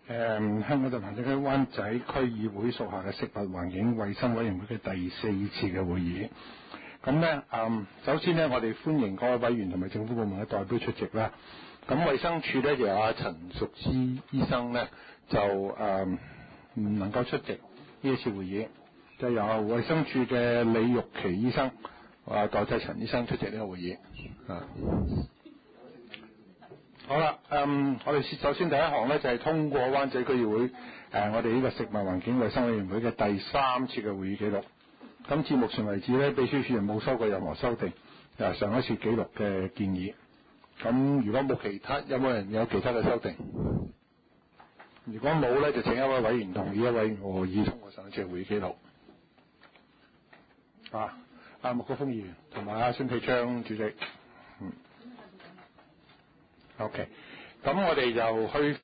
香港特別行政區灣仔區議會屬下嘅食物環境衞生委員會嘅第4次嘅會議。咁咧，首先咧，我哋歡迎各位委員同埋政府部門嘅代表出席啦。咁衛生署咧就有阿陳淑芝醫生咧就唔能夠出席呢一次會議，就由衛生署嘅李玉琪醫生代替陳醫生出席呢個會議。好啦，我哋首先第一項咧就係通過灣仔區議會我哋呢個食物環境衞生委員會嘅第3次嘅會議記錄。咁至目前為止咧，秘書處人冇收過任何修訂上一次記錄嘅建議。咁如果冇其他，有冇人有其他嘅修訂？如果冇咧，就請一位委員同意一位我議通過上一次會議記錄。穆國峰議員同埋孫啟昌主席。OK，咁我哋就去